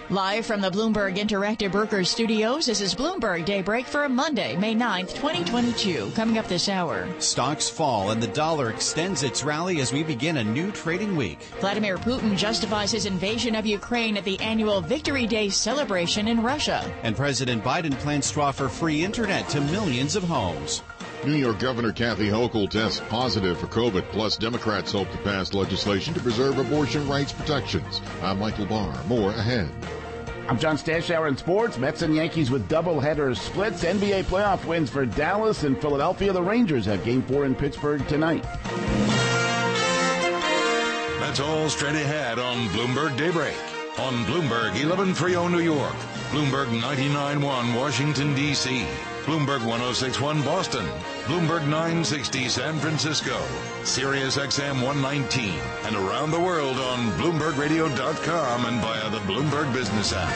Live from the Bloomberg Interactive Brokers Studios, this is Bloomberg Daybreak for Monday, May 9th, 2022. Coming up this hour. Stocks fall and the dollar extends its rally as we begin a new trading week. Vladimir Putin justifies his invasion of Ukraine at the annual Victory Day celebration in Russia. And President Biden plans to offer free internet to millions of homes. New York Governor Kathy Hochul tests positive for COVID, plus Democrats hope to pass legislation to preserve abortion rights protections. I'm Michael Barr. More ahead. I'm John Stashower in sports. Mets and Yankees with doubleheader splits. NBA playoff wins for Dallas and Philadelphia. The Rangers have Game 4 in Pittsburgh tonight. That's all straight ahead on Bloomberg Daybreak. On Bloomberg 1130 New York, Bloomberg 99.1 Washington, D.C., Bloomberg 106.1 Boston, Bloomberg 960 San Francisco, Sirius XM 119, and around the world on BloombergRadio.com and via the Bloomberg Business app.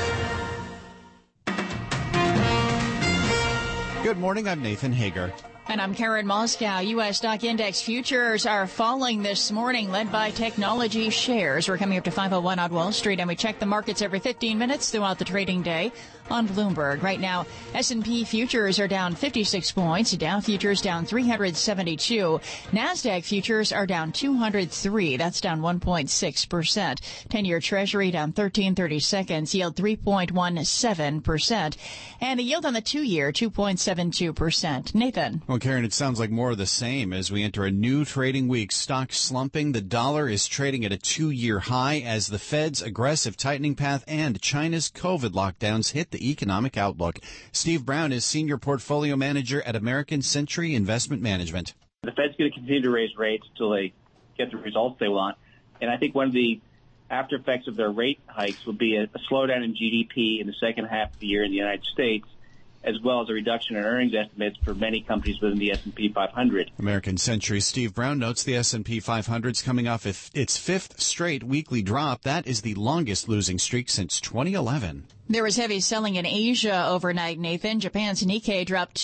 Good morning, I'm Nathan Hager. And I'm Karen Moscow. U.S. stock index futures are falling this morning, led by technology shares. We're coming up to 5:01 on Wall Street, and we check the markets every 15 minutes throughout the trading day on Bloomberg. Right now, S&P futures are down 56 points. Dow futures down 372. NASDAQ futures are down 203. That's down 1.6%. 10-year Treasury down 13/32, yield 3.17%. And the yield on the 2-year, 2.72%. Nathan. Well, Karen, it sounds like more of the same as we enter a new trading week. Stocks slumping. The dollar is trading at a 2-year high as the Fed's aggressive tightening path and China's COVID lockdowns hit the economic outlook. Steve Brown is Senior Portfolio Manager at American Century Investment Management. The Fed's going to continue to raise rates until they get the results they want. And I think one of the after effects of their rate hikes will be a slowdown in GDP in the second half of the year in the United States, as well as a reduction in earnings estimates for many companies within the S&P 500. American Century's Steve Brown notes the S&P 500 is coming off its fifth straight weekly drop. That is the longest losing streak since 2011. There was heavy selling in Asia overnight, Nathan. Japan's Nikkei dropped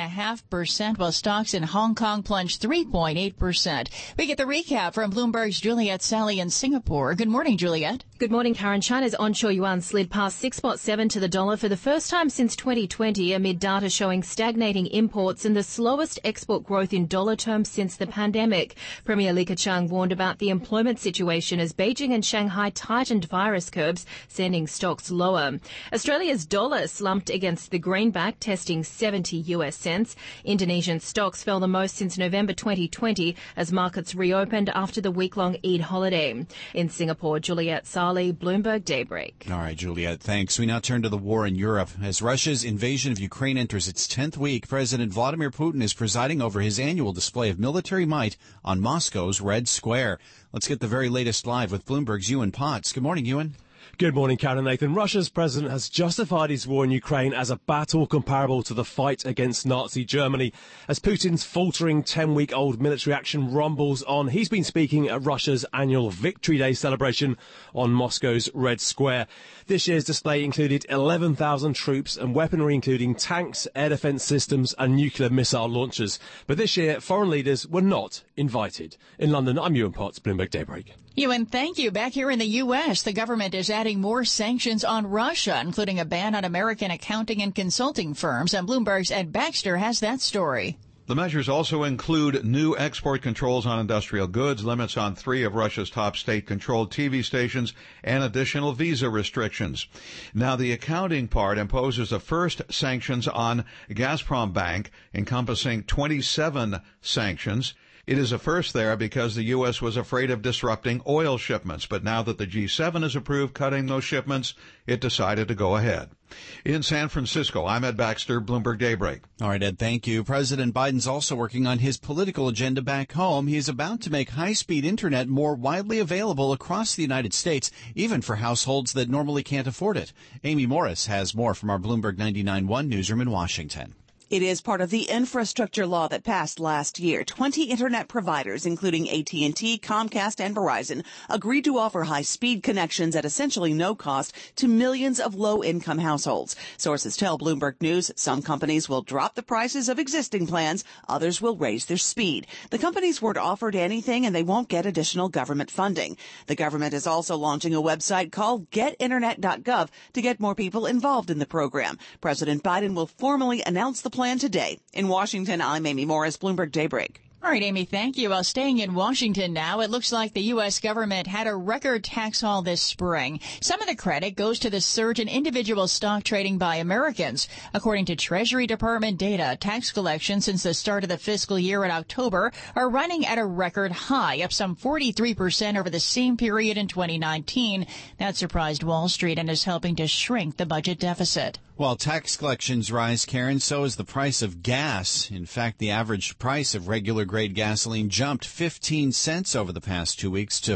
2.5%, while stocks in Hong Kong plunged 3.8%. We get the recap from Bloomberg's Juliet Sally in Singapore. Good morning, Juliet. Good morning, Karen. China's onshore yuan slid past 6.7 to the dollar for the first time since 2020 amid data showing stagnating imports and the slowest export growth in dollar terms since the pandemic. Premier Li Keqiang warned about the employment situation as Beijing and Shanghai tightened virus curbs, sending stocks lower. Australia's dollar slumped against the greenback, testing 70 US cents. Indonesian stocks fell the most since November 2020 as markets reopened after the week-long Eid holiday. In Singapore, Juliet Saleh, Bloomberg Daybreak. All right, Juliet, thanks. We now turn to the war in Europe. As Russia's invasion of Ukraine enters its 10th week, President Vladimir Putin is presiding over his annual display of military might on Moscow's Red Square. Let's get the very latest live with Bloomberg's Ewan Potts. Good morning, Ewan. Good morning, Karen Nathan. Russia's president has justified his war in Ukraine as a battle comparable to the fight against Nazi Germany. As Putin's faltering 10-week-old military action rumbles on, he's been speaking at Russia's annual Victory Day celebration on Moscow's Red Square. This year's display included 11,000 troops and weaponry including tanks, air defence systems and nuclear missile launchers. But this year, foreign leaders were not invited. In London, I'm Ewan Potts, Bloomberg Daybreak. Ewan, thank you. Back here in the U.S., the government is adding more sanctions on Russia, including a ban on American accounting and consulting firms. And Bloomberg's Ed Baxter has that story. The measures also include new export controls on industrial goods, limits on 3 of Russia's top state-controlled TV stations, and additional visa restrictions. Now, the accounting part imposes the first sanctions on Gazprom Bank, encompassing 27 sanctions. It is a first there because the U.S. was afraid of disrupting oil shipments, but now that the G7 has approved cutting those shipments, it decided to go ahead. In San Francisco, I'm Ed Baxter, Bloomberg Daybreak. All right, Ed, thank you. President Biden's also working on his political agenda back home. He is about to make high-speed internet more widely available across the United States, even for households that normally can't afford it. Amy Morris has more from our Bloomberg 99.1 newsroom in Washington. It is part of the infrastructure law that passed last year. 20 internet providers, including AT&T, Comcast, and Verizon, agreed to offer high-speed connections at essentially no cost to millions of low-income households. Sources tell Bloomberg News some companies will drop the prices of existing plans. Others will raise their speed. The companies weren't offered anything, and they won't get additional government funding. The government is also launching a website called getinternet.gov to get more people involved in the program. President Biden will formally announce the plan today. In Washington, I'm Amy Morris, Bloomberg Daybreak. All right, Amy, thank you. Well, staying in Washington now, it looks like the U.S. government had a record tax haul this spring. Some of the credit goes to the surge in individual stock trading by Americans. According to Treasury Department data, tax collections since the start of the fiscal year in October are running at a record high, up some 43% over the same period in 2019. That surprised Wall Street and is helping to shrink the budget deficit. While tax collections rise, Karen, so is the price of gas. In fact, the average price of regular grade gasoline jumped 15 cents over the past 2 weeks to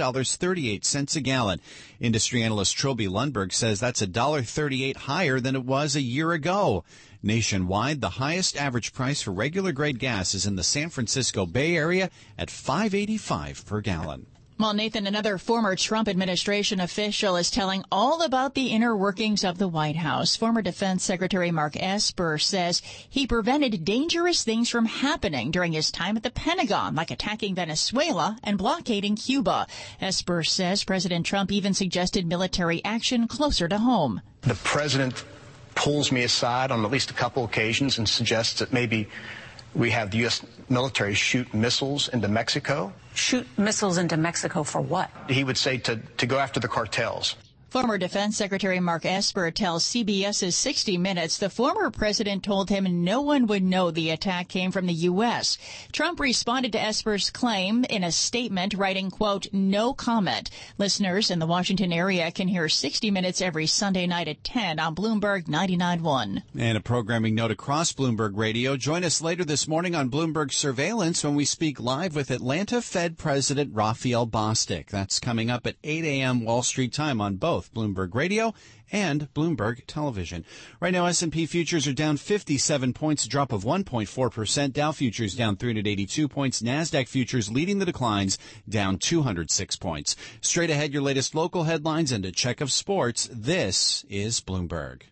$4.38 a gallon. Industry analyst Trilby Lundberg says that's $1.38 higher than it was a year ago. Nationwide, the highest average price for regular grade gas is in the San Francisco Bay Area at $5.85 per gallon. Well, Nathan, another former Trump administration official is telling all about the inner workings of the White House. Former Defense Secretary Mark Esper says he prevented dangerous things from happening during his time at the Pentagon, like attacking Venezuela and blockading Cuba. Esper says President Trump even suggested military action closer to home. The president pulls me aside on at least a couple occasions and suggests that maybe we have the U.S. military shoot missiles into Mexico. Shoot missiles into Mexico for what? He would say to go after the cartels. Former Defense Secretary Mark Esper tells CBS's 60 Minutes the former president told him no one would know the attack came from the U.S. Trump responded to Esper's claim in a statement, writing, quote, no comment. Listeners in the Washington area can hear 60 Minutes every Sunday night at 10 on Bloomberg 99.1. And a programming note across Bloomberg Radio. Join us later this morning on Bloomberg Surveillance when we speak live with Atlanta Fed President Raphael Bostic. That's coming up at 8 a.m. Wall Street time on both Bloomberg Radio and Bloomberg Television. Right now, S&P futures are down 57 points, a drop of 1.4%. Dow futures down 382 points. NASDAQ futures leading the declines, down 206 points. Straight ahead, your latest local headlines and a check of sports. This is Bloomberg.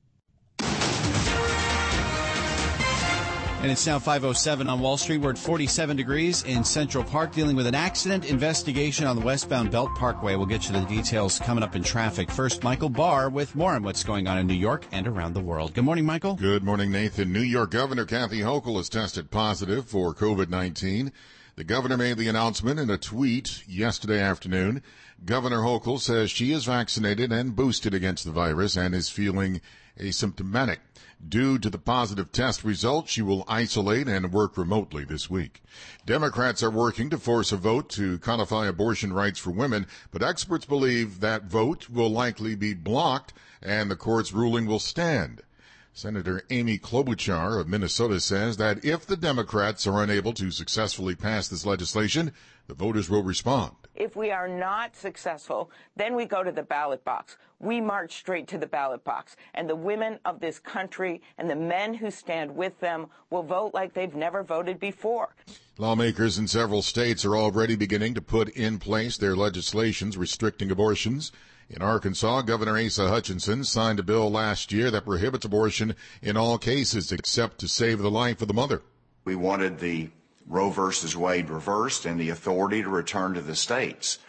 And it's now 5:07 on Wall Street. We're at 47 degrees in Central Park, dealing with an accident investigation on the westbound Belt Parkway. We'll get you the details coming up in traffic. First, Michael Barr with more on what's going on in New York and around the world. Good morning, Michael. Good morning, Nathan. New York Governor Kathy Hochul has tested positive for COVID-19. The governor made the announcement in a tweet yesterday afternoon. Governor Hochul says she is vaccinated and boosted against the virus and is feeling asymptomatic. Due to the positive test result, she will isolate and work remotely this week. Democrats are working to force a vote to codify abortion rights for women, but experts believe that vote will likely be blocked and the court's ruling will stand. Senator Amy Klobuchar of Minnesota says that if the Democrats are unable to successfully pass this legislation, the voters will respond. If we are not successful, then we go to the ballot box. We march straight to the ballot box. And the women of this country and the men who stand with them will vote like they've never voted before. Lawmakers in several states are already beginning to put in place their legislations restricting abortions. In Arkansas, Governor Asa Hutchinson signed a bill last year that prohibits abortion in all cases except to save the life of the mother. We wanted the Roe versus Wade reversed and the authority to return to the states.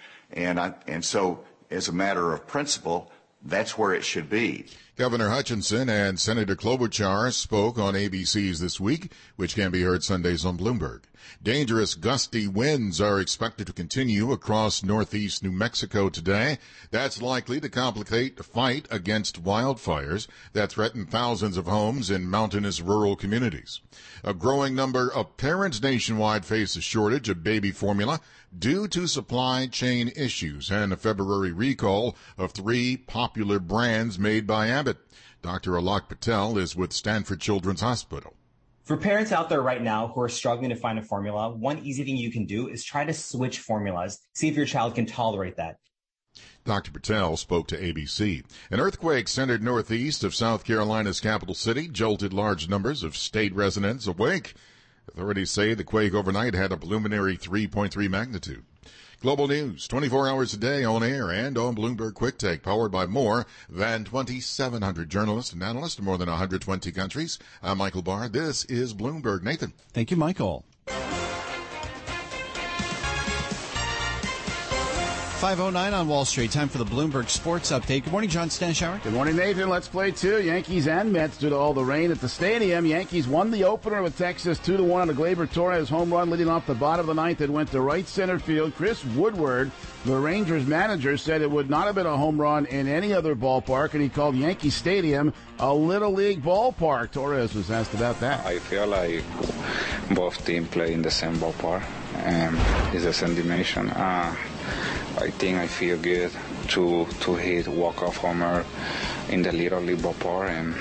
And so, as a matter of principle, that's where it should be. Governor Hutchinson and Senator Klobuchar spoke on ABC's This Week, which can be heard Sundays on Bloomberg. Dangerous gusty winds are expected to continue across northeast New Mexico today. That's likely to complicate the fight against wildfires that threaten thousands of homes in mountainous rural communities. A growing number of parents nationwide face a shortage of baby formula due to supply chain issues and a February recall of 3 popular brands made by Abbott. Dr. Alok Patel is with Stanford Children's Hospital. For parents out there right now who are struggling to find a formula, one easy thing you can do is try to switch formulas. See if your child can tolerate that. Dr. Patel spoke to ABC. An earthquake centered northeast of South Carolina's capital city jolted large numbers of state residents awake. Authorities say the quake overnight had a preliminary 3.3 magnitude. Global news, 24 hours a day on air and on Bloomberg Quick Take, powered by more than 2,700 journalists and analysts in more than 120 countries. I'm Michael Barr. This is Bloomberg. Nathan. Thank you, Michael. 5:09 on Wall Street. Time for the Bloomberg Sports Update. Good morning, John Stashower. Good morning, Nathan. Let's play two. Yankees and Mets due to all the rain at the stadium. Yankees won the opener with Texas 2-1 on a Gleyber Torres home run leading off the bottom of the ninth. It went to right center field. Chris Woodward, the Rangers manager, said it would not have been a home run in any other ballpark, and he called Yankee Stadium a Little League ballpark. Torres was asked about that. I feel like both teams play in the same ballpark, and it's the same dimension. I think I feel good to hit walk-off homer in the Little League ballpark, and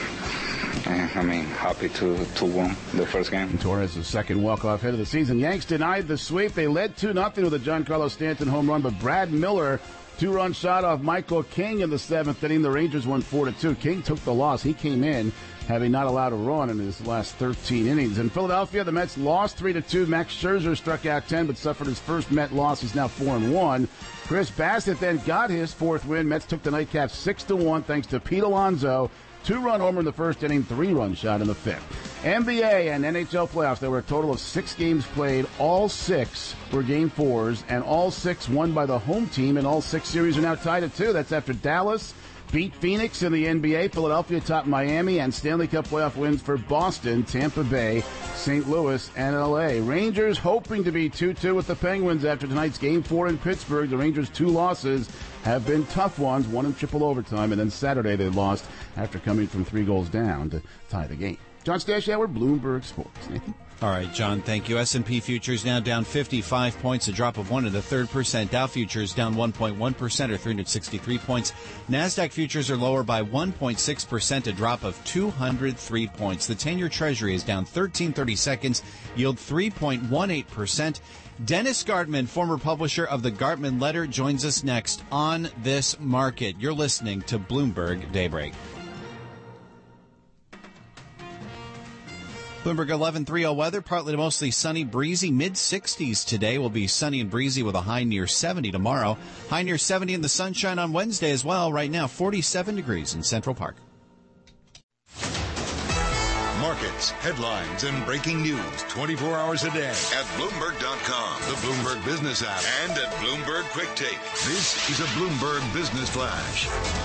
happy to win the first game. Torres' second walk-off hit of the season. Yanks denied the sweep. They led 2-0 with a Giancarlo Stanton home run, but Brad Miller, two-run shot off Michael King in the seventh inning. The Rangers won 4-2. King took the loss. He came in having not allowed a run in his last 13 innings. In Philadelphia, the Mets lost 3-2. Max Scherzer struck out 10, but suffered his first Met loss. He's now 4-1. Chris Bassett then got his fourth win. Mets took the nightcap 6-1 thanks to Pete Alonso. Two-run homer in the first inning, three-run shot in the fifth. NBA and NHL playoffs, there were a total of 6 games played. All 6 were Game 4s, and all 6 won by the home team, and all 6 series are now tied at 2. That's after Dallas beat Phoenix in the NBA, Philadelphia topped Miami, and Stanley Cup playoff wins for Boston, Tampa Bay, St. Louis, and L.A. Rangers hoping to be 2-2 with the Penguins after tonight's Game 4 in Pittsburgh. The Rangers' 2 losses have been tough ones, one in triple overtime, and then Saturday they lost after coming from 3 goals down to tie the game. John Stashower, Bloomberg Sports. Nathan? All right, John, thank you. S&P futures now down 55 points, a drop of 1 1/3%. Dow futures down 1.1% or 363 points. NASDAQ futures are lower by 1.6%, a drop of 203 points. The 10-year Treasury is down 13 seconds, yield 3.18%. Dennis Gartman, former publisher of the Gartman Letter, joins us next on This Market. You're listening to Bloomberg Daybreak. Bloomberg 11:30 weather, partly to mostly sunny, breezy, mid-60s today. Will be sunny and breezy with a high near 70 tomorrow. High near 70 in the sunshine on Wednesday as well. Right now, 47 degrees in Central Park. Markets, headlines, and breaking news 24 hours a day at Bloomberg.com, the Bloomberg Business app, and at Bloomberg Quick Take. This is a Bloomberg Business Flash.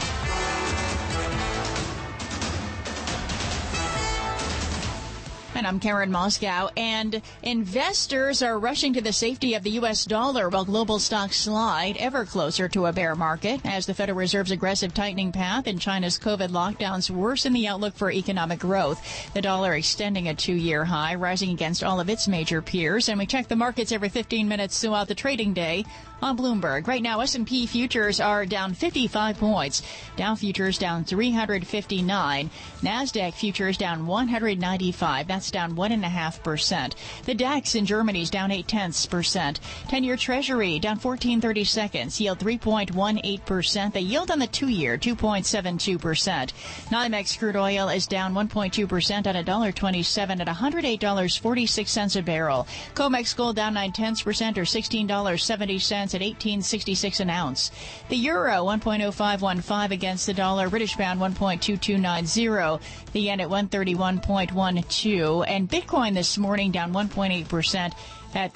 And I'm Karen Moscow, and investors are rushing to the safety of the U.S. dollar while global stocks slide ever closer to a bear market as the Federal Reserve's aggressive tightening path and China's COVID lockdowns worsen the outlook for economic growth. The dollar extending a 2-year high, rising against all of its major peers. And we check the markets every 15 minutes throughout the trading day on Bloomberg. Right now, S&P futures are down 55 points. Dow futures down 359. NASDAQ futures down 195. That's down 1.5%. The DAX in Germany is down 0.8%. 10-year Treasury down 14 seconds. Yield 3.18%. The yield on the 2-year 2.72%. NYMEX crude oil is down 1.2% at $1.27 at $108.46 a barrel. COMEX gold down 0.9% or $16.70 at $18.66 an ounce. The euro 1.0515 against the dollar. British pound 1.2290. The yen at 131.12. And Bitcoin this morning down 1.8% at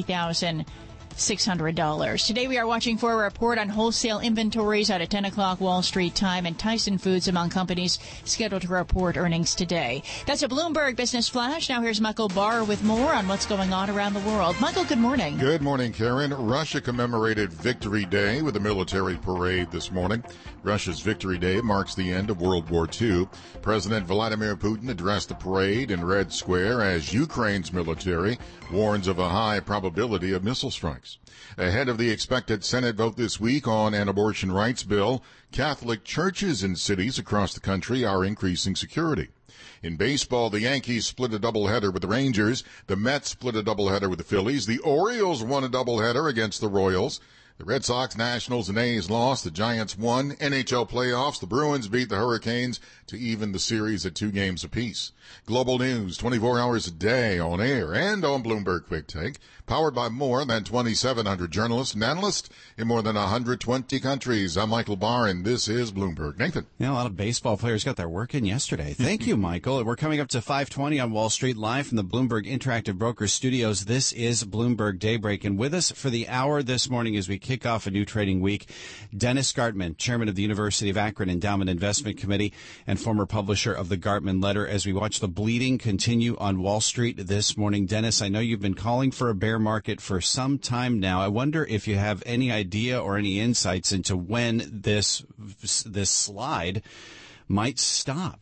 $33,600. Today we are watching for a report on wholesale inventories out at 10 o'clock Wall Street time, and Tyson Foods among companies scheduled to report earnings today. That's a Bloomberg Business Flash. Now here's Michael Barr with more on what's going on around the world. Michael, good morning. Good morning, Karen. Russia commemorated Victory Day with a military parade this morning. Russia's Victory Day marks the end of World War II. President Vladimir Putin addressed the parade in Red Square as Ukraine's military warns of a high probability of missile strikes. Ahead of the expected Senate vote this week on an abortion rights bill, Catholic churches in cities across the country are increasing security. In baseball, the Yankees split a doubleheader with the Rangers. The Mets split a doubleheader with the Phillies. The Orioles won a doubleheader against the Royals. The Red Sox, Nationals, and A's lost. The Giants won. NHL playoffs. The Bruins beat the Hurricanes to even the series at 2 games apiece. Global news 24 hours a day on air and on Bloomberg Quick Take. Powered by more than 2,700 journalists and analysts in more than 120 countries. I'm Michael Barr, and this is Bloomberg. Nathan. Yeah, a lot of baseball players got their work in yesterday. Thank you, Michael. We're coming up to 5:20 on Wall Street, live from the Bloomberg Interactive Brokers Studios. This is Bloomberg Daybreak, and with us for the hour this morning as we kick off a new trading week, Dennis Gartman, chairman of the University of Akron Endowment Investment Committee and former publisher of the Gartman Letter, as we watch the bleeding continue on Wall Street this morning. Dennis, I know you've been calling for a bear market for some time now. I wonder if you have any idea or any insights into when this slide might stop.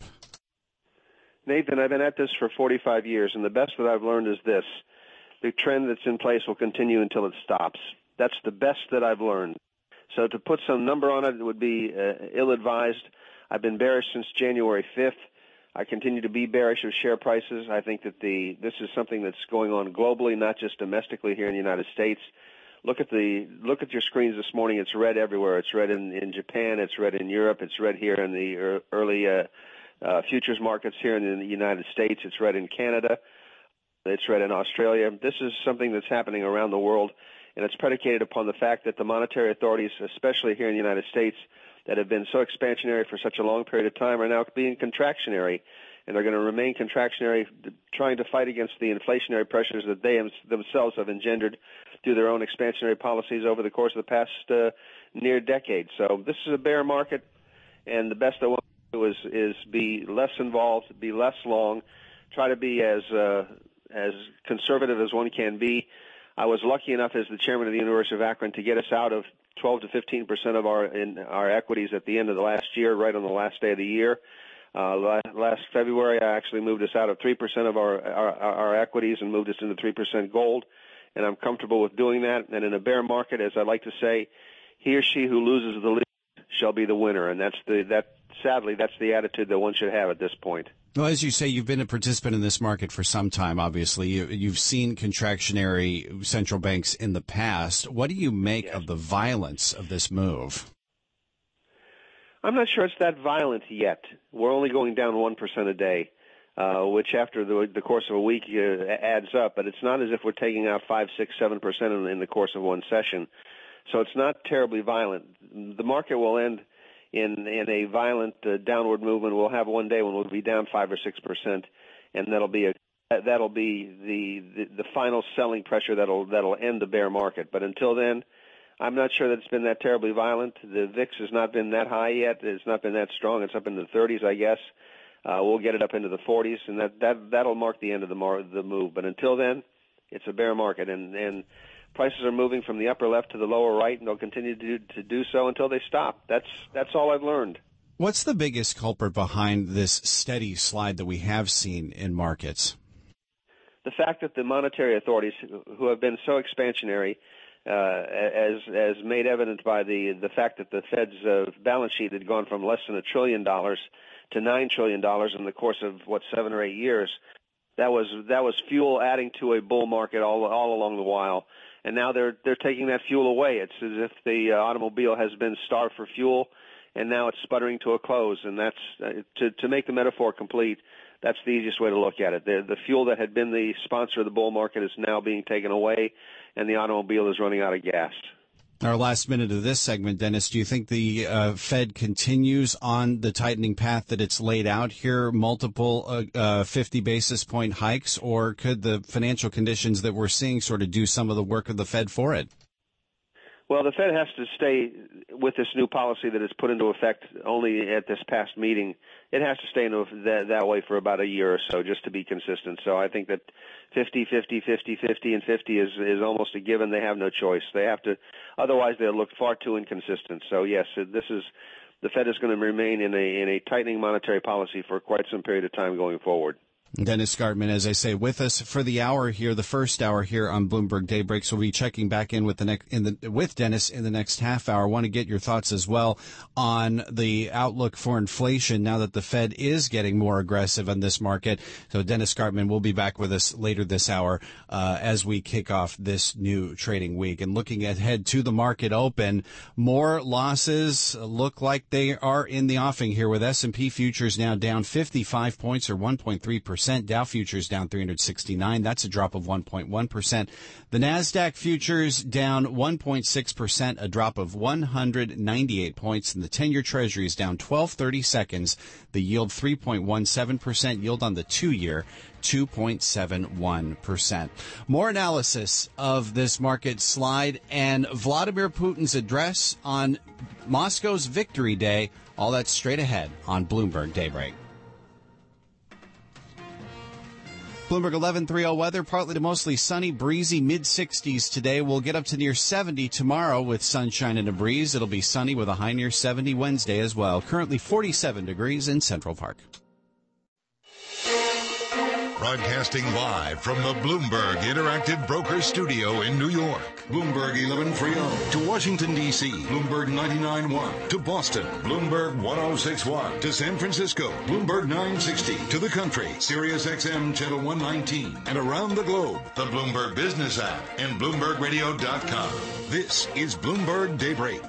Nathan, I've been at this for 45 years, and the best that I've learned is this. The trend that's in place will continue until it stops. That's the best that I've learned. So to put some number on it would be ill-advised. I've been bearish since January 5th. I continue to be bearish of share prices. I think that this is something that's going on globally, not just domestically here in the United States. Look at your screens this morning. It's red everywhere. It's red in Japan. It's red in Europe. It's red here in the early futures markets here in the United States. It's red in Canada. It's red in Australia. This is something that's happening around the world, and it's predicated upon the fact that the monetary authorities, especially here in the United States, that have been so expansionary for such a long period of time are now being contractionary, and they're going to remain contractionary, trying to fight against the inflationary pressures that they themselves have engendered through their own expansionary policies over the course of the past near decade. So this is a bear market, and the best I want to do is be less involved, be less long, try to be as conservative as one can be. I was lucky enough as the chairman of the University of Akron to get us out of 12 to 15% of our equities at the end of the last year, right on the last day of the year. Last February, I actually moved us out of 3% of our equities and moved us into 3% gold, and I'm comfortable with doing that. And in a bear market, as I like to say, he or she who loses the lead shall be the winner, and sadly, that's the attitude that one should have at this point. Well, as you say, you've been a participant in this market for some time, obviously. You've seen contractionary central banks in the past. What do you make of the violence of this move? I'm not sure it's that violent yet. We're only going down 1% a day, which after the course of a week adds up. But it's not as if we're taking out 5, 6, 7% in the course of one session. So it's not terribly violent. The market will end in a violent downward movement. We'll have one day when we'll be down 5 or 6%, and that'll be the final selling pressure that'll end the bear market. But until then, I'm not sure that it's been that terribly violent. The VIX has not been that high yet. It's not been that strong. It's up in the 30s, I guess. We'll get it up into the 40s, and that'll mark the end of the move. But until then, it's a bear market, and prices are moving from the upper left to the lower right, and they'll continue to do so until they stop. That's all I've learned. What's the biggest culprit behind this steady slide that we have seen in markets? The fact that the monetary authorities, who have been so expansionary, as made evident by the fact that the Fed's balance sheet had gone from less than $1 trillion to $9 trillion in the course of 7 or 8 years, that was fuel adding to a bull market all along the while. And now they're taking that fuel away. It's as if the automobile has been starved for fuel, and now it's sputtering to a close. And that's to make the metaphor complete. That's the easiest way to look at it. The fuel that had been the sponsor of the bull market is now being taken away, and the automobile is running out of gas. Our last minute of this segment, Dennis, do you think the Fed continues on the tightening path that it's laid out here, multiple 50 basis point hikes, or could the financial conditions that we're seeing sort of do some of the work of the Fed for it? Well, the Fed has to stay with this new policy that is put into effect only at this past meeting. It has to stay in that way for about a year or so just to be consistent. So I think that 50, 50, 50, 50, and 50 is almost a given. They have no choice. They have to, otherwise they'll look far too inconsistent. So yes, the Fed is going to remain in a tightening monetary policy for quite some period of time going forward. Dennis Gartman, as I say, with us for the hour here, the first hour here on Bloomberg Daybreak. So we'll be checking back in with with Dennis in the next half hour. I want to get your thoughts as well on the outlook for inflation now that the Fed is getting more aggressive on this market. So Dennis Gartman will be back with us later this hour as we kick off this new trading week. And looking ahead to the market open, more losses look like they are in the offing here, with S&P futures now down 55 points or 1.3%. Dow futures down 369. That's a drop of 1.1%. The NASDAQ futures down 1.6%, a drop of 198 points. And the 10-year Treasury is down 12/30 seconds. The yield 3.17%. Yield on the 2-year 2.71%. More analysis of this market slide and Vladimir Putin's address on Moscow's Victory Day. All that straight ahead on Bloomberg Daybreak. Bloomberg 11:30 weather, partly to mostly sunny, breezy, mid-60s today. We'll get up to near 70 tomorrow with sunshine and a breeze. It'll be sunny with a high near 70 Wednesday as well. Currently 47 degrees in Central Park. Broadcasting live from the Bloomberg Interactive Broker Studio in New York. Bloomberg 1130 to Washington, D.C. Bloomberg 99.1 to Boston. Bloomberg 106.1 to San Francisco. Bloomberg 960 to the country. Sirius XM Channel 119. And around the globe, the Bloomberg Business app and BloombergRadio.com. This is Bloomberg Daybreak.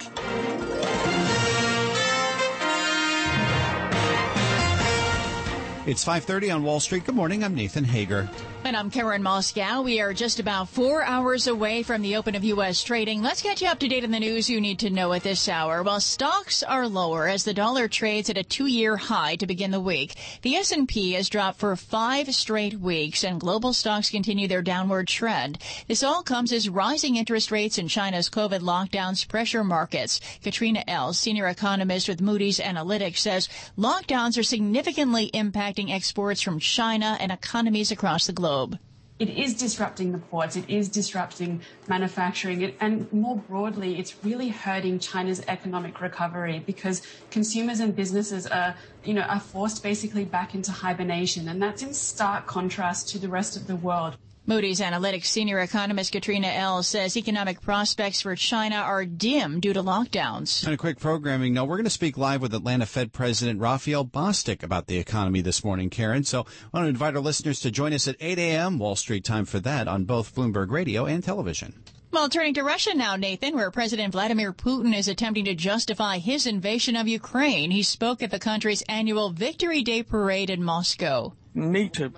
It's 5:30 on Wall Street. Good morning. I'm Nathan Hager. And I'm Karen Moscow. We are just about 4 hours away from the open of U.S. trading. Let's get you up to date on the news you need to know at this hour. While stocks are lower as the dollar trades at a 2-year high to begin the week, the S&P has dropped for 5 straight weeks, and global stocks continue their downward trend. This all comes as rising interest rates and China's COVID lockdowns pressure markets. Katrina Els, senior economist with Moody's Analytics, says lockdowns are significantly impacting exports from China and economies across the globe. It is disrupting the ports, it is disrupting manufacturing, and more broadly, it's really hurting China's economic recovery because consumers and businesses are forced basically back into hibernation, and that's in stark contrast to the rest of the world. Moody's Analytics senior economist Katrina Els says economic prospects for China are dim due to lockdowns. And a quick programming note, we're going to speak live with Atlanta Fed President Raphael Bostic about the economy this morning, Karen. So I want to invite our listeners to join us at 8 a.m. Wall Street time for that on both Bloomberg Radio and television. Well, turning to Russia now, Nathan, where President Vladimir Putin is attempting to justify his invasion of Ukraine. He spoke at the country's annual Victory Day parade in Moscow. NATO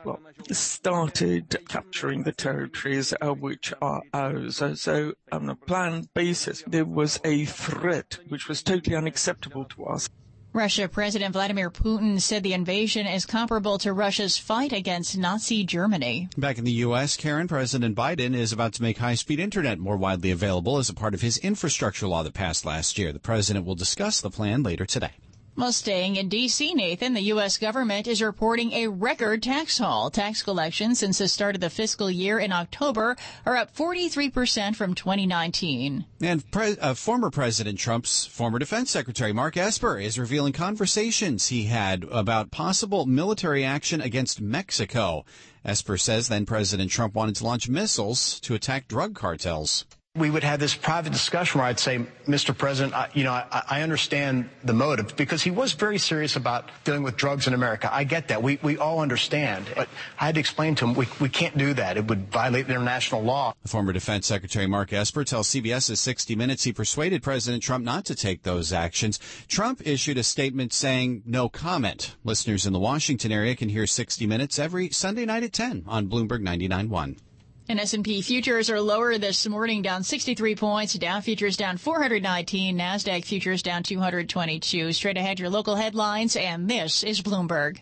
started capturing the territories which are ours. So on a planned basis, there was a threat which was totally unacceptable to us. Russia President Vladimir Putin said the invasion is comparable to Russia's fight against Nazi Germany. Back in the U.S., Karen, President Biden is about to make high-speed internet more widely available as a part of his infrastructure law that passed last year. The president will discuss the plan later today. Well, staying in D.C., Nathan, the U.S. government is reporting a record tax haul. Tax collections since the start of the fiscal year in October are up 43% from 2019. And former President Trump's former defense secretary, Mark Esper, is revealing conversations he had about possible military action against Mexico. Esper says then President Trump wanted to launch missiles to attack drug cartels. We would have this private discussion where I'd say, Mr. President, I understand the motive because he was very serious about dealing with drugs in America. I get that. We all understand. But I had to explain to him we can't do that. It would violate international law. The former Defense Secretary Mark Esper tells CBS's 60 Minutes he persuaded President Trump not to take those actions. Trump issued a statement saying no comment. Listeners in the Washington area can hear 60 Minutes every Sunday night at 10 on Bloomberg 99.1. And S&P futures are lower this morning, down 63 points. Dow futures down 419. NASDAQ futures down 222. Straight ahead, your local headlines, and this is Bloomberg.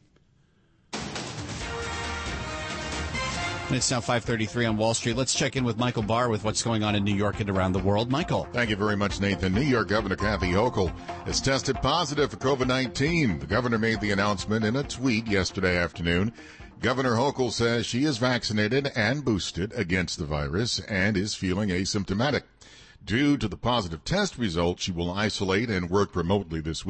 It's now 5:33 on Wall Street. Let's check in with Michael Barr with what's going on in New York and around the world. Michael. Thank you very much, Nathan. New York Governor Kathy Hochul has tested positive for COVID-19. The governor made the announcement in a tweet yesterday afternoon. Governor Hochul says she is vaccinated and boosted against the virus and is feeling asymptomatic. Due to the positive test result, she will isolate and work remotely this week.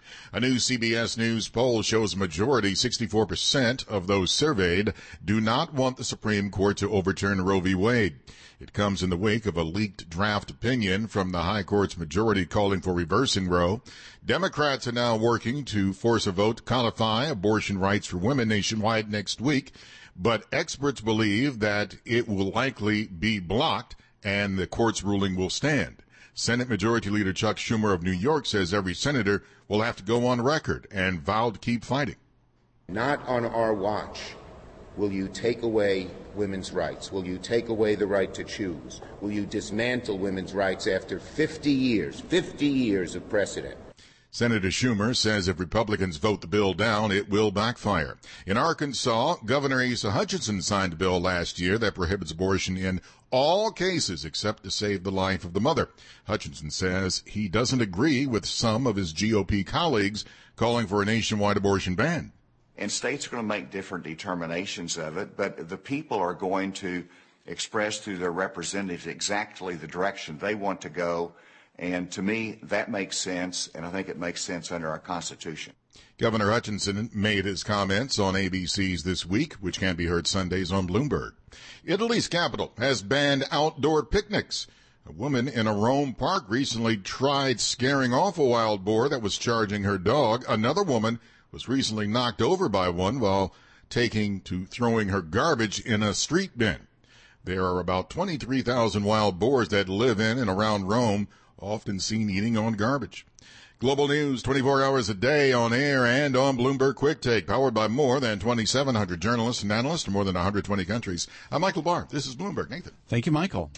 A new CBS News poll shows a majority, 64% of those surveyed, do not want the Supreme Court to overturn Roe v. Wade. It comes in the wake of a leaked draft opinion from the High Court's majority calling for reversing Roe. Democrats are now working to force a vote to codify abortion rights for women nationwide next week, but experts believe that it will likely be blocked and the court's ruling will stand. Senate Majority Leader Chuck Schumer of New York says every senator will have to go on record and vow to keep fighting. Not on our watch will you take away women's rights. Will you take away the right to choose? Will you dismantle women's rights after 50 years of precedent? Senator Schumer says if Republicans vote the bill down, it will backfire. In Arkansas, Governor Asa Hutchinson signed a bill last year that prohibits abortion in all cases except to save the life of the mother. Hutchinson says he doesn't agree with some of his GOP colleagues calling for a nationwide abortion ban. And states are going to make different determinations of it, but the people are going to express through their representatives exactly the direction they want to go. And to me, that makes sense, and I think it makes sense under our Constitution. Governor Hutchinson made his comments on ABC's This Week, which can be heard Sundays on Bloomberg. Italy's capital has banned outdoor picnics. A woman in a Rome park recently tried scaring off a wild boar that was charging her dog. Another woman was recently knocked over by one while taking to throwing her garbage in a street bin. There are about 23,000 wild boars that live in and around Rome, often seen eating on garbage. Global news 24 hours a day on air and on Bloomberg Quick Take, powered by more than 2,700 journalists and analysts in more than 120 countries. I'm Michael Barr. This is Bloomberg. Nathan. Thank you, Michael.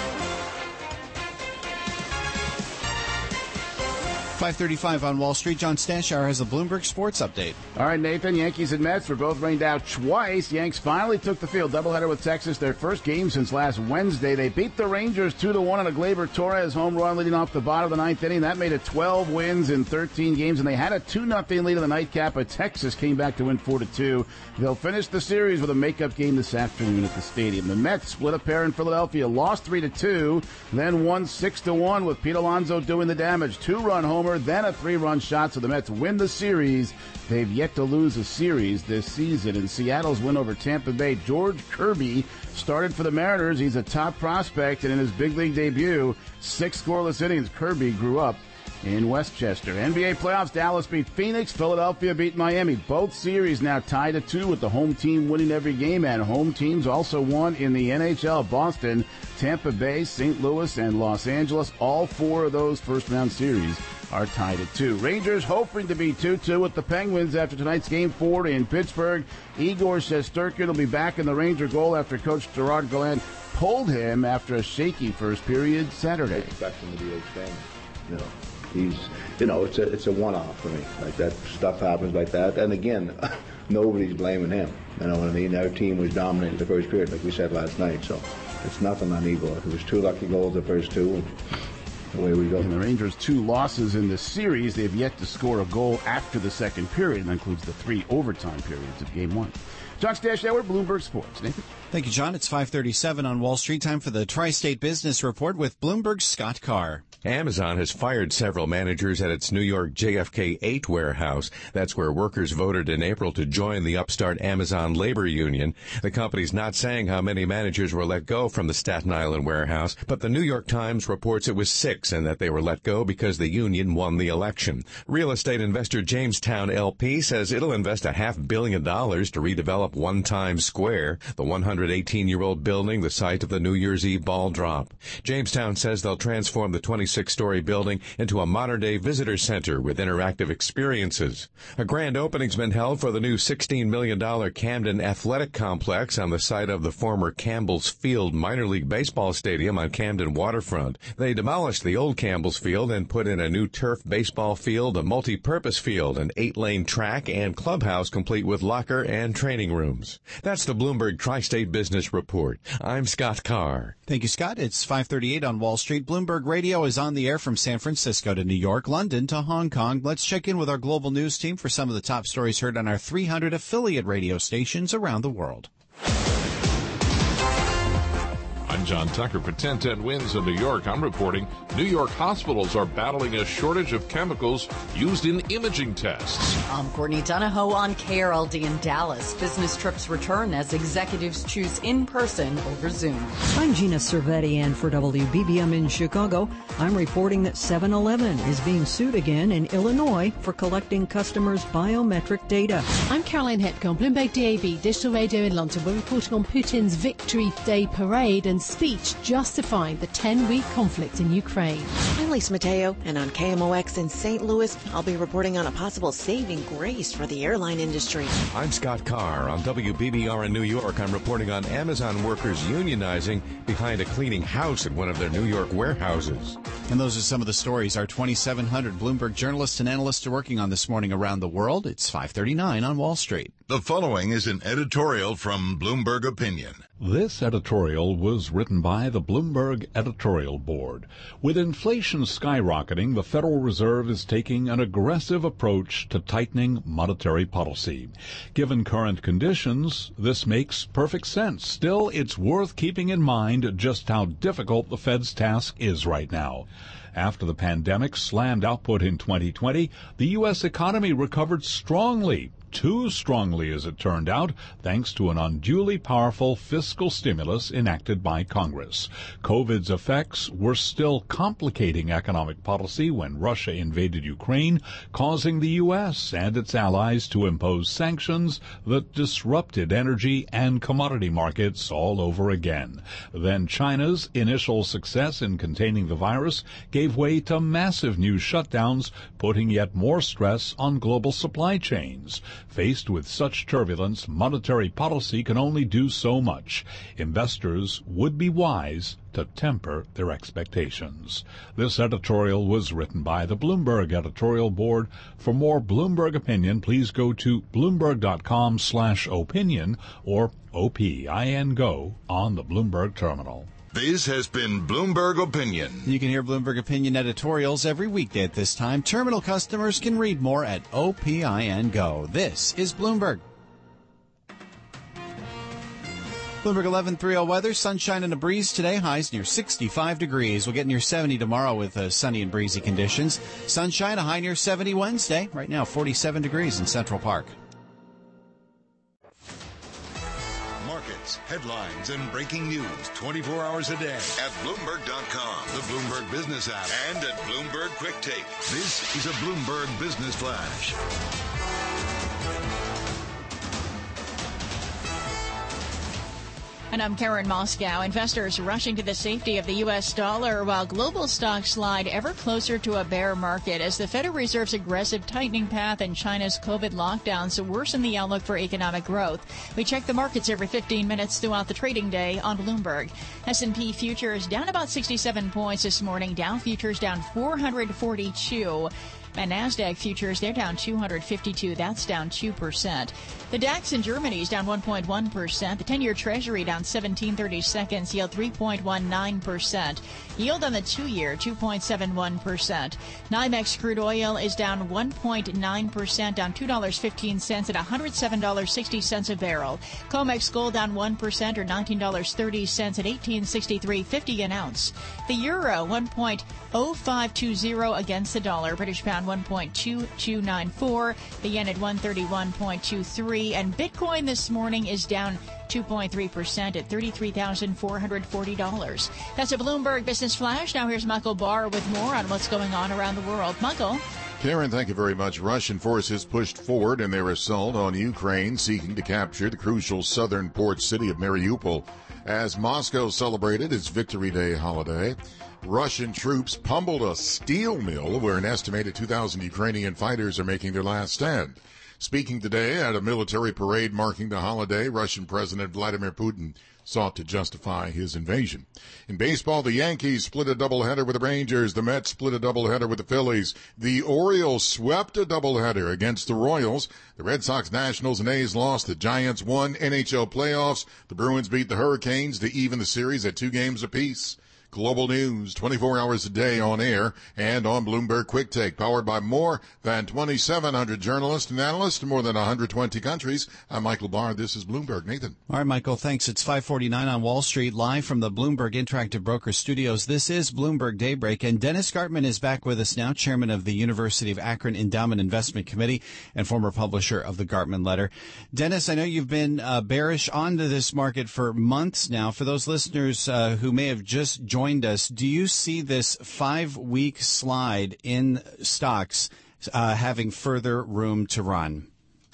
5:35 on Wall Street. John Stashower has a Bloomberg Sports Update. All right, Nathan. Yankees and Mets were both rained out twice. Yanks finally took the field. Doubleheader with Texas, their first game since last Wednesday. They beat the Rangers 2-1 on a Gleyber Torres home run leading off the bottom of the ninth inning. That made it 12 wins in 13 games, and they had a 2-0 lead in the nightcap, but Texas came back to win 4-2. They'll finish the series with a makeup game this afternoon at the stadium. The Mets split a pair in Philadelphia, lost 3-2, then won 6-1 with Pete Alonso doing the damage. 2-run homer, then a 3-run shot, so the Mets win the series. They've yet to lose a series this season. In Seattle's win over Tampa Bay, George Kirby started for the Mariners. He's a top prospect, and in his big league debut, 6 scoreless innings. Kirby grew up in Westchester. NBA playoffs, Dallas beat Phoenix, Philadelphia beat Miami. Both series now tied at 2 with the home team winning every game, and home teams also won in the NHL. Boston, Tampa Bay, St. Louis, and Los Angeles. All 4 of those first-round series are tied at 2. Rangers hoping to be 2-2 with the Penguins after tonight's Game 4 in Pittsburgh. Igor Shesterkin will be back in the Ranger goal after Coach Gerard Gallant pulled him after a shaky first period Saturday. I expect him to be outstanding. It's a one-off for me. Like, that stuff happens like that. And again, nobody's blaming him. You know what I mean? Our team was dominating the first period, like we said last night. So it's nothing on Igor. It was 2 lucky goals the first 2. And away we go. And the Rangers' 2 losses in the series. They've yet to score a goal after the second period, and that includes the 3 overtime periods of Game 1. John Stashower, Bloomberg Sports. Nathan? Thank you, John. It's 5:37 on Wall Street. Time for the Tri-State Business Report with Bloomberg's Scott Carr. Amazon has fired several managers at its New York JFK 8 warehouse. That's where workers voted in April to join the upstart Amazon Labor Union. The company's not saying how many managers were let go from the Staten Island warehouse, but the New York Times reports it was 6 and that they were let go because the union won the election. Real estate investor Jamestown LP says it'll invest $500 million to redevelop One Times Square, the 118-year-old building, the site of the New Year's Eve ball drop. Jamestown says they'll transform the 26-story building into a modern-day visitor center with interactive experiences. A grand opening's been held for the new $16 million Camden Athletic Complex on the site of the former Campbell's Field minor league baseball stadium on Camden waterfront. They demolished the old Campbell's Field and put in a new turf baseball field, a multi-purpose field, an 8-lane track, and clubhouse complete with locker and training rooms. That's the Bloomberg Tri-State Business Report. I'm Scott Carr. Thank you, Scott. It's 5:38 on Wall Street. Bloomberg Radio is on the air from San Francisco to New York, London to Hong Kong. Let's check in with our global news team for some of the top stories heard on our 300 affiliate radio stations around the world. On John Tucker for 1010 Winds in New York. I'm reporting New York hospitals are battling a shortage of chemicals used in imaging tests. I'm Courtney Donahoe on KRLD in Dallas. Business trips return as executives choose in-person over Zoom. I'm Gina Cervetti, and for WBBM in Chicago, I'm reporting that 7-Eleven is being sued again in Illinois for collecting customers' biometric data. I'm Caroline Hetko on Bloomberg DAB Digital Radio in London. We're reporting on Putin's Victory Day parade and speech justifying the 10-week conflict in Ukraine. I'm Lisa Mateo, and on KMOX in St. Louis, I'll be reporting on a possible saving grace for the airline industry. I'm Scott Carr. On WBBR in New York, I'm reporting on Amazon workers unionizing behind a cleaning house at one of their New York warehouses. And those are some of the stories our 2,700 Bloomberg journalists and analysts are working on this morning around the world. It's 5:39 on Wall Street. The following is an editorial from Bloomberg Opinion. This editorial was written by the Bloomberg Editorial Board. With inflation skyrocketing, the Federal Reserve is taking an aggressive approach to tightening monetary policy. Given current conditions, this makes perfect sense. Still, it's worth keeping in mind just how difficult the Fed's task is right now. After the pandemic slammed output in 2020, the U.S. economy recovered strongly. Too strongly, as it turned out, thanks to an unduly powerful fiscal stimulus enacted by Congress. COVID's effects were still complicating economic policy when Russia invaded Ukraine, causing the U.S. and its allies to impose sanctions that disrupted energy and commodity markets all over again. Then China's initial success in containing the virus gave way to massive new shutdowns, putting yet more stress on global supply chains. Faced with such turbulence, monetary policy can only do so much. Investors would be wise to temper their expectations. This editorial was written by the Bloomberg Editorial Board. For more Bloomberg opinion, please go to bloomberg.com/opinion or OPIN-GO on the Bloomberg terminal. This has been Bloomberg Opinion. You can hear Bloomberg Opinion editorials every weekday at this time. Terminal customers can read more at OPIN-GO. This is Bloomberg. Bloomberg 11:30 weather, sunshine and a breeze today, highs near 65 degrees. We'll get near 70 tomorrow with sunny and breezy conditions. Sunshine, a high near 70 Wednesday. Right now, 47 degrees in Central Park. Markets, headlines, and breaking news 24 hours a day at Bloomberg.com, the Bloomberg Business app, and at Bloomberg Quick Take. This is a Bloomberg Business Flash. And I'm Karen Moscow. Investors rushing to the safety of the U.S. dollar while global stocks slide ever closer to a bear market as the Federal Reserve's aggressive tightening path and China's COVID lockdowns worsen the outlook for economic growth. We check the markets every 15 minutes throughout the trading day on Bloomberg. S&P futures down about 67 points this morning. Dow futures down 442. And NASDAQ futures, they're down 252. That's down 2%. The DAX in Germany is down 1.1%. The 10-year Treasury down 17/32, yield 3.19%. Yield on the 2-year, 2.71%. NYMEX crude oil is down 1.9%, down $2.15 at $107.60 a barrel. COMEX gold down 1% or $19.30 at $18.6350 an ounce. The euro, 1.0520 against the dollar. British pound, 1.2294. The yen at 131.23. And Bitcoin this morning is down 2.3% at $33,440. That's a Bloomberg Business Flash. Now here's Michael Barr with more on what's going on around the world. Michael. Karen, thank you very much. Russian forces pushed forward in their assault on Ukraine, seeking to capture the crucial southern port city of Mariupol. As Moscow celebrated its Victory Day holiday, Russian troops pummeled a steel mill where an estimated 2,000 Ukrainian fighters are making their last stand. Speaking today at a military parade marking the holiday, Russian President Vladimir Putin sought to justify his invasion. In baseball, the Yankees split a doubleheader with the Rangers. The Mets split a doubleheader with the Phillies. The Orioles swept a doubleheader against the Royals. The Red Sox, Nationals, and A's lost. The Giants won NHL playoffs. The Bruins beat the Hurricanes to even the series at 2 games apiece. Global news 24 hours a day on air and on Bloomberg Quick Take, powered by more than 2,700 journalists and analysts in more than 120 countries. I'm Michael Barr. This is Bloomberg. Nathan. All right, Michael, thanks. It's 5:49 on Wall Street, live from the Bloomberg Interactive Brokers Studios. This is Bloomberg Daybreak, and Dennis Gartman is back with us now, chairman of the University of Akron Endowment Investment Committee and former publisher of the Gartman Letter. Dennis, I know you've been bearish onto this market for months now. For those listeners who may have just joined us, do you see this 5-week slide in stocks having further room to run?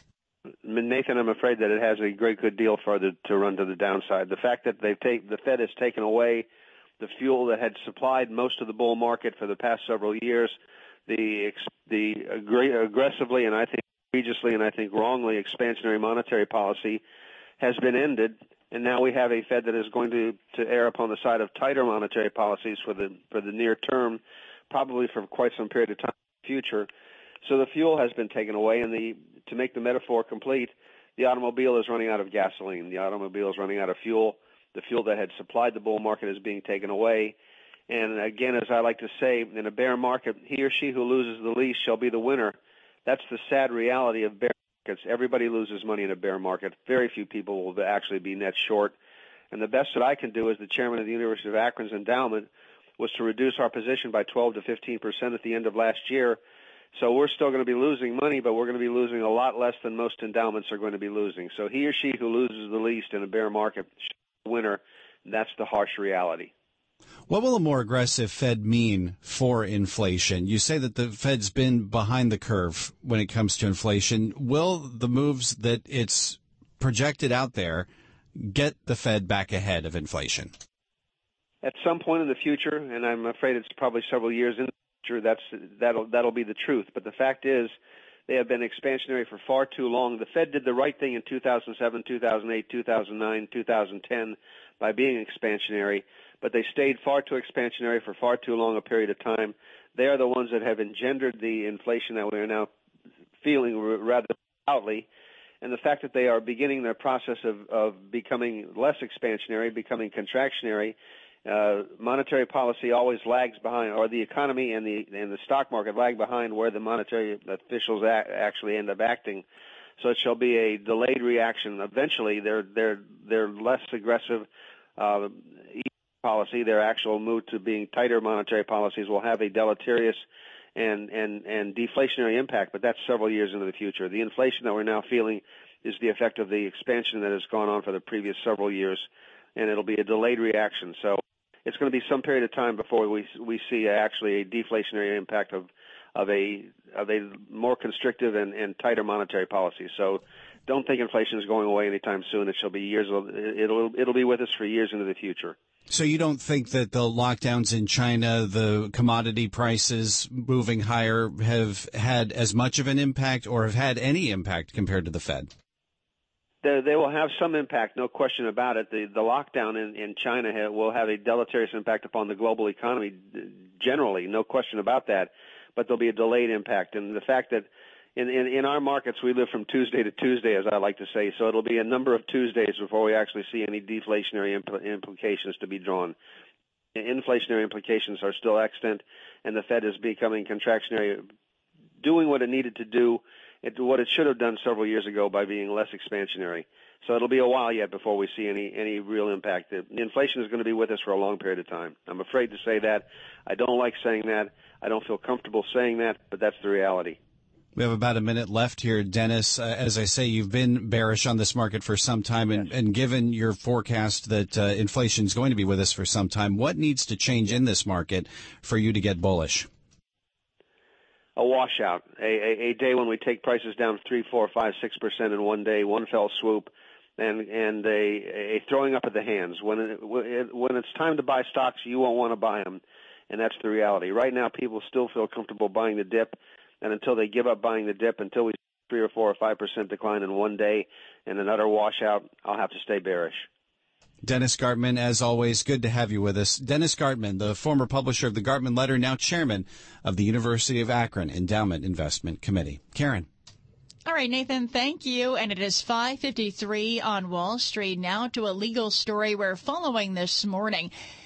Nathan, I'm afraid that it has a great good deal further to run to the downside. The fact that the Fed has taken away the fuel that had supplied most of the bull market for the past several years, the aggressively and I think egregiously and I think wrongly expansionary monetary policy has been ended. And now we have a Fed that is going to err upon the side of tighter monetary policies for the near term, probably for quite some period of time in the future. So the fuel has been taken away, and to make the metaphor complete, the automobile is running out of gasoline. The automobile is running out of fuel. The fuel that had supplied the bull market is being taken away. And again, as I like to say, in a bear market, he or she who loses the least shall be the winner. That's the sad reality of bear markets. Everybody loses money in a bear market. Very few people will actually be net short. And the best that I can do as the chairman of the University of Akron's endowment was to reduce our position by 12 to 15% at the end of last year. So we're still going to be losing money, but we're going to be losing a lot less than most endowments are going to be losing. So he or she who loses the least in a bear market should be the winner. That's the harsh reality. What will a more aggressive Fed mean for inflation? You say that the Fed's been behind the curve when it comes to inflation. Will the moves that it's projected out there get the Fed back ahead of inflation? At some point in the future, and I'm afraid it's probably several years in the future, that'll be the truth. But the fact is, they have been expansionary for far too long. The Fed did the right thing in 2007, 2008, 2009, 2010 by being expansionary, but they stayed far too expansionary for far too long a period of time. They are the ones that have engendered the inflation that we are now feeling rather loudly. And the fact that they are beginning their process of becoming less expansionary, becoming contractionary, monetary policy always lags behind, or the economy and the stock market lag behind where the monetary officials actually end up acting. So it shall be a delayed reaction. Eventually, their less aggressive policy, their actual move to being tighter monetary policies will have a deleterious and deflationary impact, but that's several years into the future. The inflation that we're now feeling is the effect of the expansion that has gone on for the previous several years, and it'll be a delayed reaction. So it's going to be some period of time before we see actually a deflationary impact of a more constrictive and tighter monetary policy. So don't think inflation is going away anytime soon. It shall be years. It'll be with us for years into the future. So you don't think that the lockdowns in China, the commodity prices moving higher, have had as much of an impact or have had any impact compared to the Fed? They will have some impact, no question about it. The lockdown in China will have a deleterious impact upon the global economy generally, no question about that. But there'll be a delayed impact. And the fact that in our markets we live from Tuesday to Tuesday, as I like to say, so it'll be a number of Tuesdays before we actually see any deflationary implications to be drawn. Inflationary implications are still extant, and the Fed is becoming contractionary, doing what it needed to do, what it should have done several years ago by being less expansionary. So it'll be a while yet before we see any real impact. The inflation is going to be with us for a long period of time. I'm afraid to say that. I don't like saying that. I don't feel comfortable saying that, but that's the reality. We have about a minute left here, Dennis. As I say, you've been bearish on this market for some time, and given your forecast that inflation is going to be with us for some time, what needs to change in this market for you to get bullish? A washout, a day when we take prices down 3, 4, 5, 6% in one day, one fell swoop, and a throwing up of the hands. When it's time to buy stocks, you won't want to buy them, and that's the reality. Right now, people still feel comfortable buying the dip, and until they give up buying the dip, until we see 3 or 4 or 5% decline in one day and an utter washout, I'll have to stay bearish. Dennis Gartman, as always, good to have you with us. Dennis Gartman, the former publisher of the Gartman Letter, now chairman of the University of Akron Endowment Investment Committee. Karen. All right, Nathan, thank you. And it is 5:53 on Wall Street. Now to a legal story we're following this morning.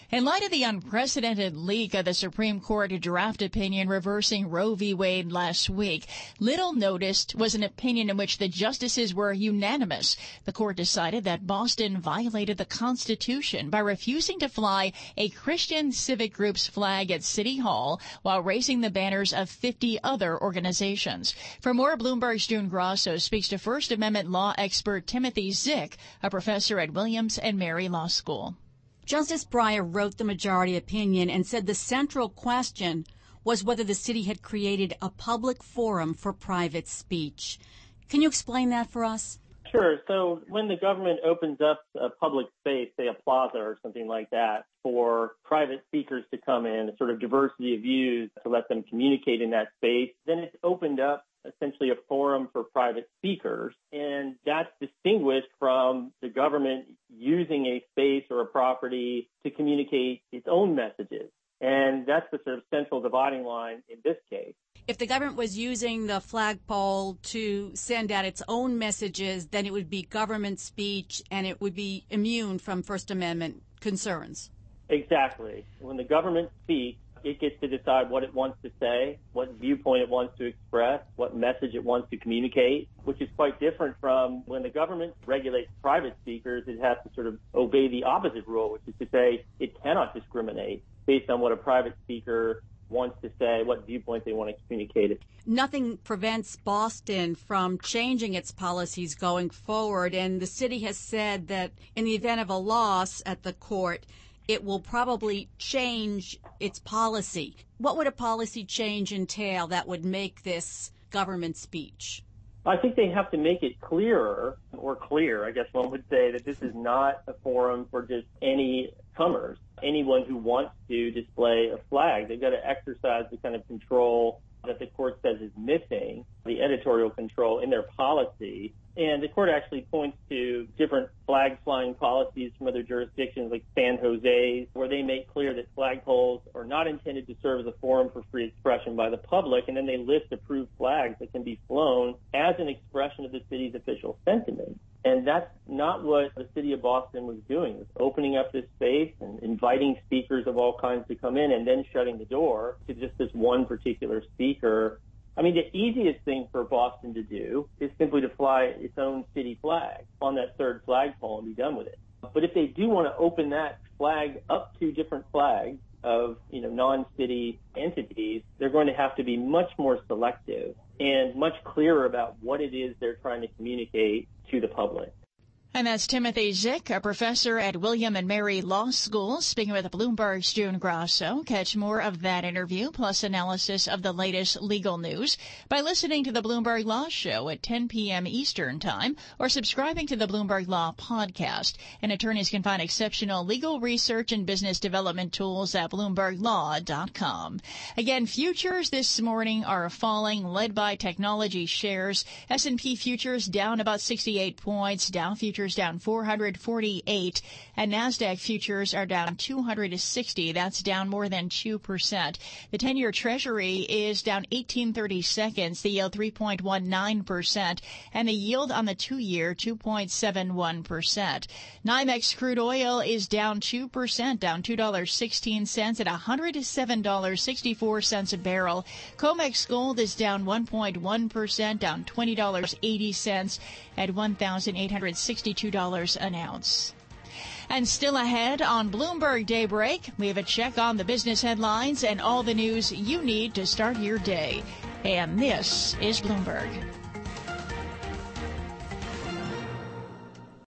In light of the unprecedented leak of the Supreme Court draft opinion reversing Roe v. Wade last week, little noticed was an opinion in which the justices were unanimous. The court decided that Boston violated the Constitution by refusing to fly a Christian civic group's flag at City Hall while raising the banners of 50 other organizations. For more, Bloomberg's June Grasso speaks to First Amendment law expert Timothy Zick, a professor at Williams and Mary Law School. Justice Breyer wrote the majority opinion and said the central question was whether the city had created a public forum for private speech. Can you explain that for us? Sure. So when the government opens up a public space, say a plaza or something like that, for private speakers to come in, a sort of diversity of views to let them communicate in that space, then it's opened up essentially a forum for private speakers, and that's distinguished from the government using a space or a property to communicate its own messages. And that's the sort of central dividing line in this case. If the government was using the flagpole to send out its own messages, then it would be government speech and it would be immune from First Amendment concerns. Exactly. When the government speaks, it gets to decide what it wants to say, what viewpoint it wants to express, what message it wants to communicate, which is quite different from when the government regulates private speakers. It has to sort of obey the opposite rule, which is to say it cannot discriminate based on what a private speaker wants to say, what viewpoint they want to communicate. Nothing prevents Boston from changing its policies going forward, and the city has said that in the event of a loss at the court, it will probably change its policy. What would a policy change entail that would make this government speech? I think they have to make it clearer, or clear, I guess one would say, that this is not a forum for just any comers, anyone who wants to display a flag. They've got to exercise the kind of control that the court says is missing, the editorial control in their policy. And the court actually points to different flag flying policies from other jurisdictions like San Jose's, where they make clear that flagpoles are not intended to serve as a forum for free expression by the public. And then they list approved flags that can be flown as an expression of the city's official sentiment. And that's not what the city of Boston was doing. It was opening up this space and inviting speakers of all kinds to come in and then shutting the door to just this one particular speaker. I mean, the easiest thing for Boston to do is simply to fly its own city flag on that third flagpole and be done with it. But if they do want to open that flag up to different flags of, non-city entities, they're going to have to be much more selective and much clearer about what it is they're trying to communicate to the public. And that's Timothy Zick, a professor at William and Mary Law School, speaking with Bloomberg's June Grasso. Catch more of that interview, plus analysis of the latest legal news, by listening to the Bloomberg Law Show at 10 p.m. Eastern Time, or subscribing to the Bloomberg Law Podcast. And attorneys can find exceptional legal research and business development tools at BloombergLaw.com. Again, futures this morning are falling, led by technology shares. S&P futures down about 68 points. Dow futures down 448, and NASDAQ futures are down 260. That's down more than 2%. The 10-year Treasury is down 18/30 seconds, the yield 3.19%, and the yield on the 2-year 2.71%. NYMEX crude oil is down 2%, down $2.16 at $107.64 a barrel. COMEX gold is down 1.1%, down $20.80 at $1,862 an ounce. And still ahead on Bloomberg Daybreak, we have a check on the business headlines and all the news you need to start your day. And this is Bloomberg.